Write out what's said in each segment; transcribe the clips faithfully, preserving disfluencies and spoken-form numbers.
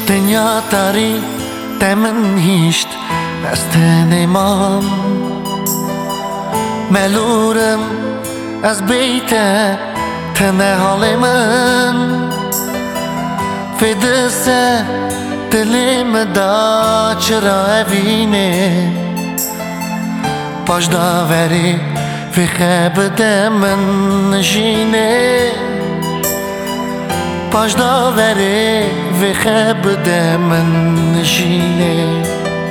دنیا داری دمن هیشت از تنمان ملورم از بیت تنه حال من فدسه دلم دا چرا اوینه پاش داوری في خيب دمن نشينه باش داوری في خيب دمن نشينه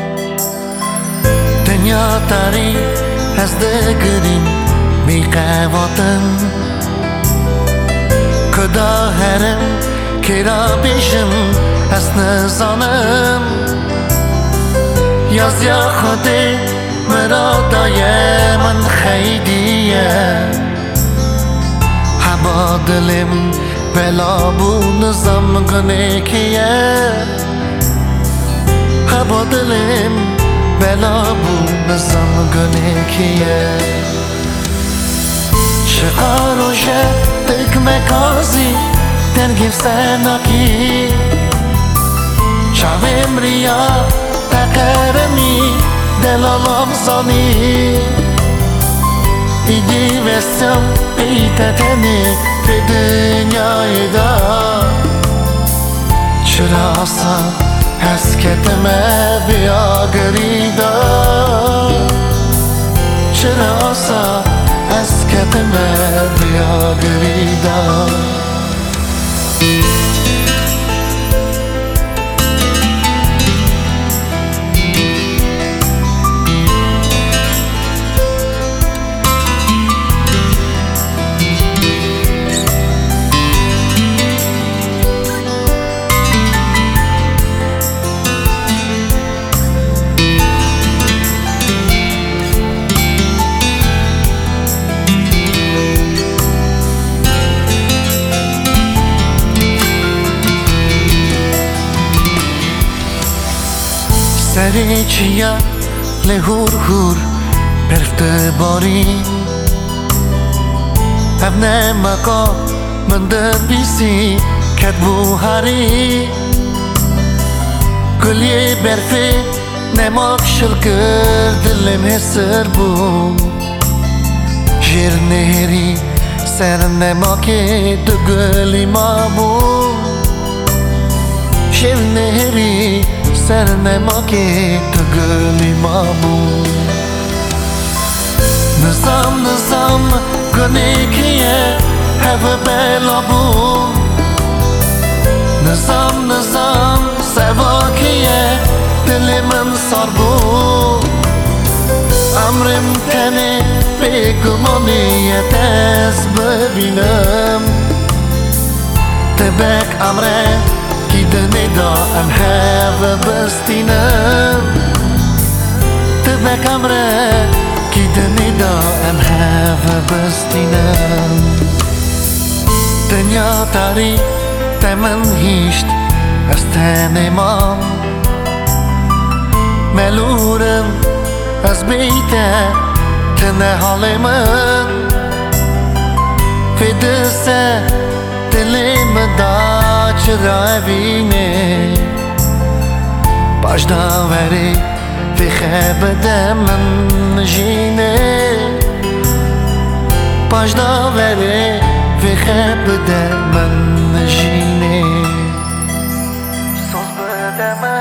دنیا داری از دگریم میقواتن کدا هرم کرا بیشم از نزانم یاز یا خودی مرادای من خیلیه هوا دلم بلا بو نظام گنه کیه هوا دلم بلا بو نظام گنه کیه چقدر روشه دکمه کازی درگیف سناکی چاویم ریا تقرمی دلالم زانی ایدی وستم بیتتنی به دنیای دا چرا اصلا هست کتمه بیا گریدا چرا اصلا هست کتمه بیا گریدا سری چیا لهور هور برفت باری ابن مکا من در بیسی کدبو هری گلی برفی نماک شل کرد دلم هسر بو جیر نهری سر نماکی دو گلی ما بو جیر نهری سر نماکی تو گلی ما بو نظام نظام گنه کیه هوا بلا بو نظام نظام سوا کیه دل من سار بو امرم تنه بگمانیت از ببینم تبک امره کی دنی دا ام هوا بستینم تبک امره کی دنی دا ام هوا بستینم دنیا داری دمن هیشت از تن ما ملورم از بیت تنه حال من فدسه دلم دا چرا اوینه باش داوری في خيب دمن نشينه باش داوری في خيب دمن نشينه صوص بدمن